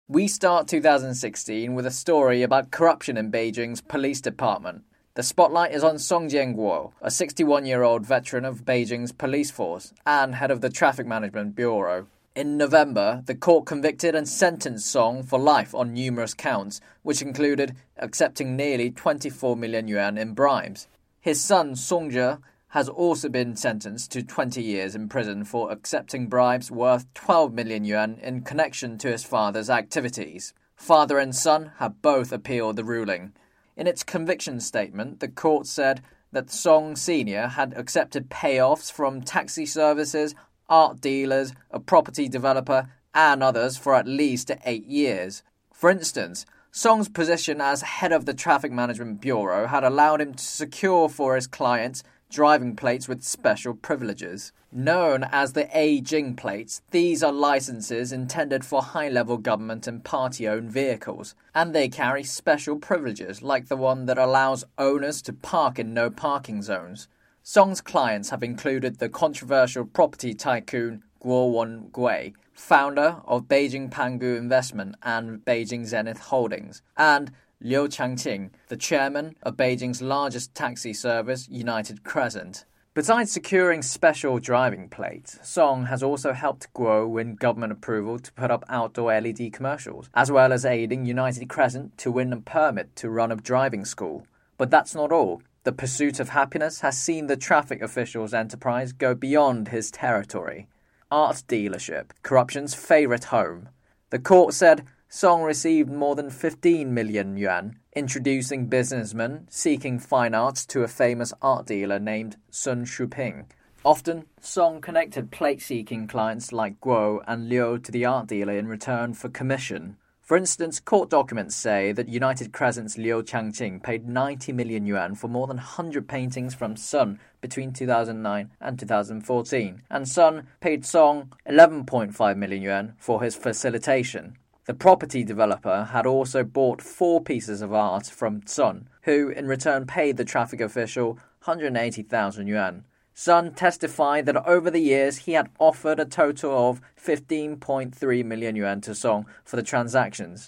We start 2016 with a story about corruption in Beijing's police department. The spotlight is on Song Jianguo, a 61-year-old veteran of Beijing's police force and head of the Traffic Management Bureau. In November, the court convicted and sentenced Song for life on numerous counts, which included accepting nearly 24 million yuan in bribes. His son, Songjie, has also been sentenced to 20 years in prison for accepting bribes worth 12 million yuan in connection to his father's activities. Father and son have both appealed the ruling. In its conviction statement, the court said that Song Sr. had accepted payoffs from taxi services, art dealers, a property developer, and others for at least 8 years. For instance, Song's position as head of the Traffic Management Bureau had allowed him to secure for his clients driving plates with special privileges. Known as the A Jing plates, these are licenses intended for high-level government and party-owned vehicles, and they carry special privileges like the one that allows owners to park in no parking zones. Song's clients have included the controversial property tycoon Guo Wengui, founder of Beijing Pangu Investment and Beijing Zenith Holdings, and Liu Changqing, the chairman of Beijing's largest taxi service, United Crescent. Besides securing special driving plates, Song has also helped Guo win government approval to put up outdoor LED commercials, as well as aiding United Crescent to win a permit to run a driving school. But that's not all. The pursuit of happiness has seen the traffic official's enterprise go beyond his territory. Art dealership, corruption's favorite home. The court said Song received more than 15 million yuan, introducing businessmen seeking fine arts to a famous art dealer named Sun Shuping. Often, Song connected plate-seeking clients like Guo and Liu to the art dealer in return for commission. For instance, court documents say that United Crescent's Liu Changqing paid 90 million yuan for more than 100 paintings from Sun between 2009 and 2014, and Sun paid Song 11.5 million yuan for his facilitation. The property developer had also bought 4 pieces of art from Sun, who in return paid the traffic official 180,000 yuan. Sun testified that over the years he had offered a total of 15.3 million yuan to Song for the transactions.